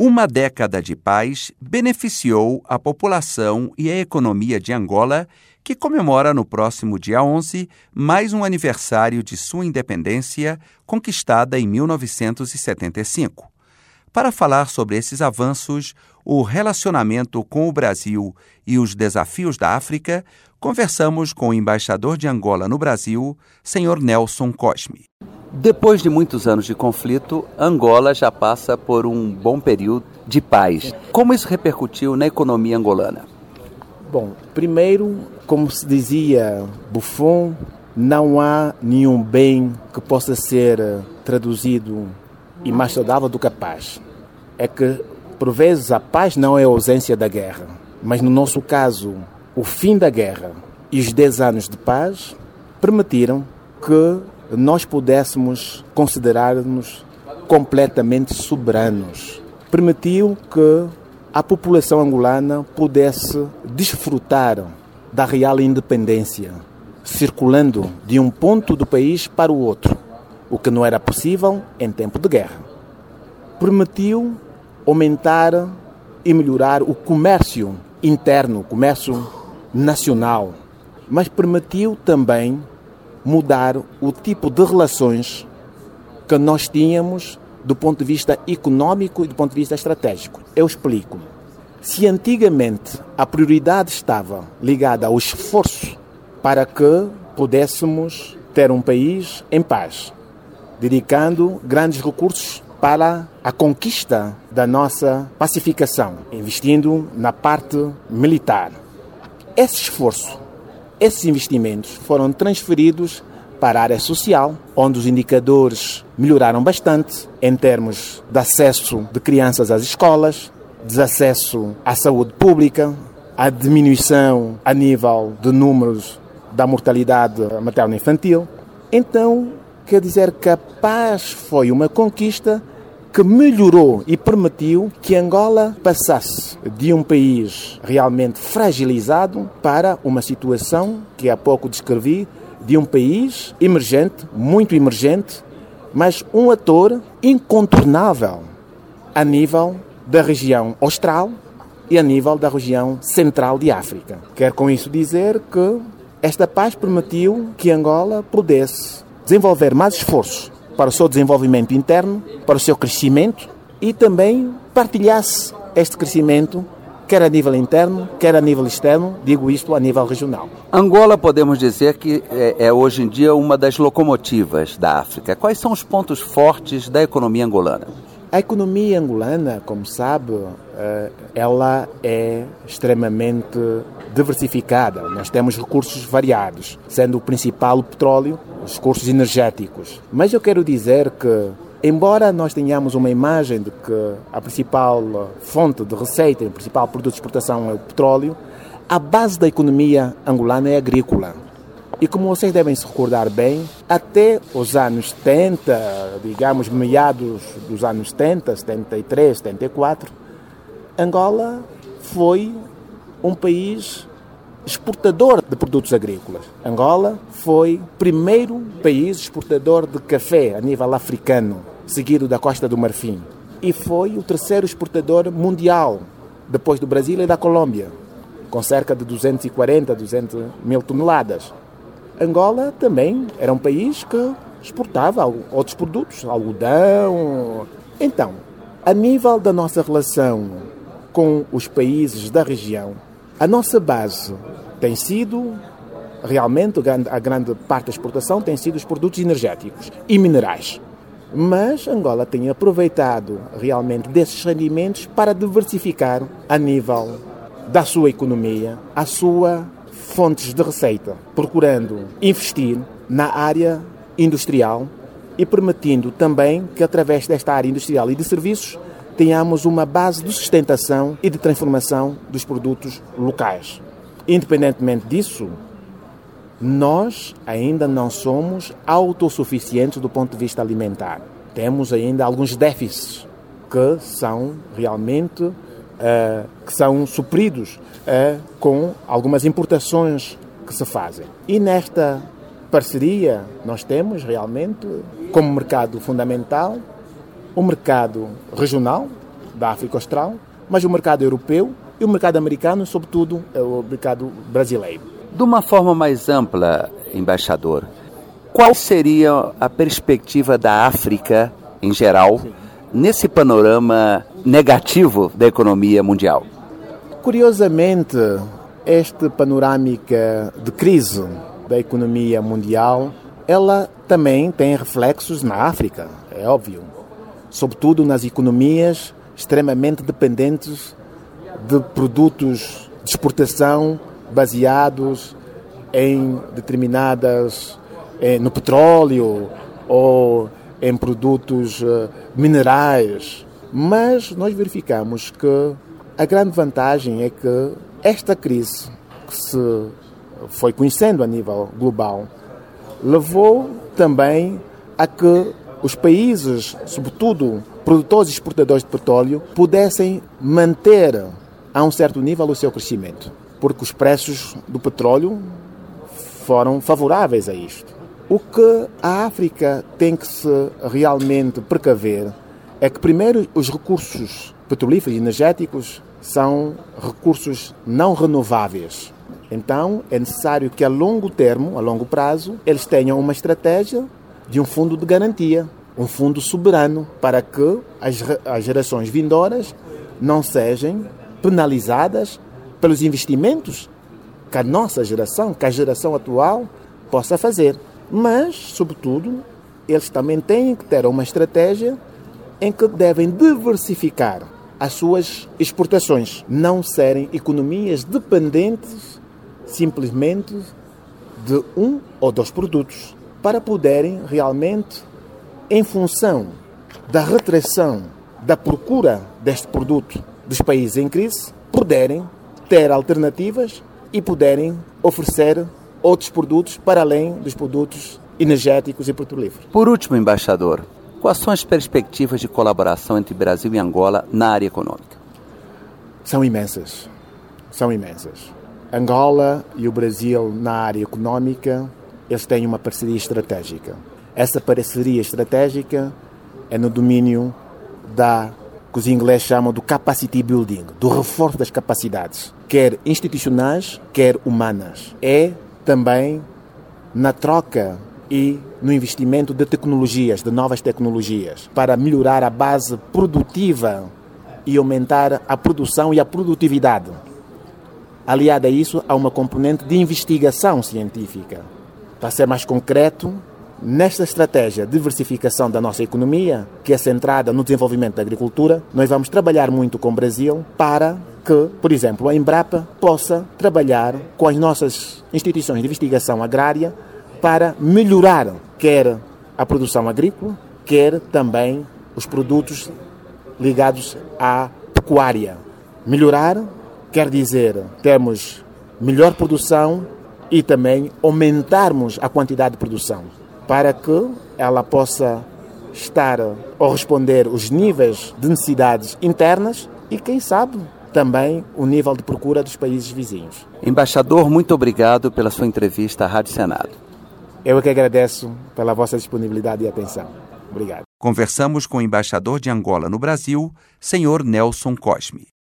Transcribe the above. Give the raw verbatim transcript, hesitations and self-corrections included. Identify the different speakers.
Speaker 1: Uma década de paz beneficiou a população e a economia de Angola, que comemora no próximo dia onze mais um aniversário de sua independência, conquistada em mil novecentos e setenta e cinco. Para falar sobre esses avanços, o relacionamento com o Brasil e os desafios da África, conversamos com o embaixador de Angola no Brasil, senhor Nelson Cosme. Depois de muitos anos de conflito, Angola já passa por um bom período de paz. Como isso repercutiu na economia angolana?
Speaker 2: Bom, primeiro, como se dizia Buffon, não há nenhum bem que possa ser traduzido e mais saudável do que a paz. É que, por vezes, a paz não é a ausência da guerra, mas no nosso caso, o fim da guerra e os dez anos de paz permitiram que nós pudéssemos considerar-nos completamente soberanos. Permitiu que a população angolana pudesse desfrutar da real independência, circulando de um ponto do país para o outro, o que não era possível em tempo de guerra. Permitiu aumentar e melhorar o comércio interno, o comércio nacional, mas permitiu também mudar o tipo de relações que nós tínhamos do ponto de vista econômico e do ponto de vista estratégico. Eu explico. Se antigamente a prioridade estava ligada ao esforço para que pudéssemos ter um país em paz, dedicando grandes recursos para a conquista da nossa pacificação, investindo na parte militar. Esse esforço, esses investimentos foram transferidos para a área social, onde os indicadores melhoraram bastante em termos de acesso de crianças às escolas, de acesso à saúde pública, a diminuição a nível de números da mortalidade materno-infantil. Então, quer dizer que a paz foi uma conquista que melhorou e permitiu que Angola passasse de um país realmente fragilizado para uma situação que há pouco descrevi, de um país emergente, muito emergente, mas um ator incontornável a nível da região austral e a nível da região central de África. Quero com isso dizer que esta paz permitiu que Angola pudesse desenvolver mais esforços para o seu desenvolvimento interno, para o seu crescimento e também partilhasse este crescimento, quer a nível interno, quer a nível externo, digo isto a nível regional.
Speaker 1: Angola, podemos dizer que é, é hoje em dia uma das locomotivas da África. Quais são os pontos fortes da economia angolana?
Speaker 2: A economia angolana, como sabe, ela é extremamente diversificada. Nós temos recursos variados, sendo o principal o petróleo, os recursos energéticos. Mas eu quero dizer que, embora nós tenhamos uma imagem de que a principal fonte de receita, o principal produto de exportação é o petróleo, a base da economia angolana é agrícola. E como vocês devem se recordar bem, até os anos setenta, digamos, meados dos anos setenta, setenta e três, setenta e quatro, Angola foi um país exportador de produtos agrícolas. Angola foi o primeiro país exportador de café a nível africano, seguido da Costa do Marfim. E foi o terceiro exportador mundial, depois do Brasil e da Colômbia, com cerca de duzentos e quarenta, duzentas mil toneladas. Angola também era um país que exportava outros produtos, algodão. Então, a nível da nossa relação com os países da região, a nossa base tem sido, realmente, a grande parte da exportação tem sido os produtos energéticos e minerais. Mas Angola tem aproveitado realmente desses rendimentos para diversificar a nível da sua economia, a sua fontes de receita, procurando investir na área industrial e permitindo também que, através desta área industrial e de serviços, tenhamos uma base de sustentação e de transformação dos produtos locais. Independentemente disso, nós ainda não somos autossuficientes do ponto de vista alimentar. Temos ainda alguns déficits que são realmente uh, que são supridos uh, com algumas importações que se fazem. E nesta parceria nós temos realmente como mercado fundamental o mercado regional, da África Austral, mas o mercado europeu e o mercado americano, sobretudo o mercado brasileiro.
Speaker 1: De uma forma mais ampla, embaixador, qual seria a perspectiva da África, em geral, Sim. nesse panorama negativo da economia mundial?
Speaker 2: Curiosamente, esta panorâmica de crise da economia mundial, ela também tem reflexos na África, é óbvio. Sobretudo nas economias extremamente dependentes de produtos de exportação baseados em determinadas, eh, no petróleo ou em produtos uh, minerais. Mas nós verificamos que a grande vantagem é que esta crise que se foi conhecendo a nível global levou também a que os países, sobretudo produtores e exportadores de petróleo, pudessem manter a um certo nível o seu crescimento, porque os preços do petróleo foram favoráveis a isto. O que a África tem que se realmente precaver é que, primeiro, os recursos petrolíferos e energéticos são recursos não renováveis. Então, é necessário que a longo termo, a longo prazo, eles tenham uma estratégia de um fundo de garantia, um fundo soberano, para que as, as gerações vindouras não sejam penalizadas pelos investimentos que a nossa geração, que a geração atual possa fazer. Mas, sobretudo, eles também têm que ter uma estratégia em que devem diversificar as suas exportações, não serem economias dependentes simplesmente de um ou dois produtos, para poderem realmente, em função da retração da procura deste produto dos países em crise, poderem ter alternativas e poderem oferecer outros produtos para além dos produtos energéticos e petrolíferos.
Speaker 1: Por último, embaixador, quais são as perspectivas de colaboração entre Brasil e Angola na área econômica?
Speaker 2: São imensas, são imensas. Angola e o Brasil na área econômica, eles têm uma parceria estratégica. Essa parceria estratégica é no domínio da, que os ingleses chamam do capacity building, do reforço das capacidades, quer institucionais, quer humanas. É também na troca e no investimento de tecnologias, de novas tecnologias, para melhorar a base produtiva e aumentar a produção e a produtividade. Aliada a isso, há uma componente de investigação científica. Para ser mais concreto, nesta estratégia de diversificação da nossa economia, que é centrada no desenvolvimento da agricultura, nós vamos trabalhar muito com o Brasil para que, por exemplo, a Embrapa possa trabalhar com as nossas instituições de investigação agrária para melhorar quer a produção agrícola, quer também os produtos ligados à pecuária. Melhorar quer dizer termos melhor produção e também aumentarmos a quantidade de produção, para que ela possa estar ou responder os níveis de necessidades internas e, quem sabe, também o nível de procura dos países vizinhos.
Speaker 1: Embaixador, muito obrigado pela sua entrevista à Rádio Senado.
Speaker 2: Eu é que agradeço pela vossa disponibilidade e atenção. Obrigado.
Speaker 1: Conversamos com o embaixador de Angola no Brasil, senhor Nelson Cosme.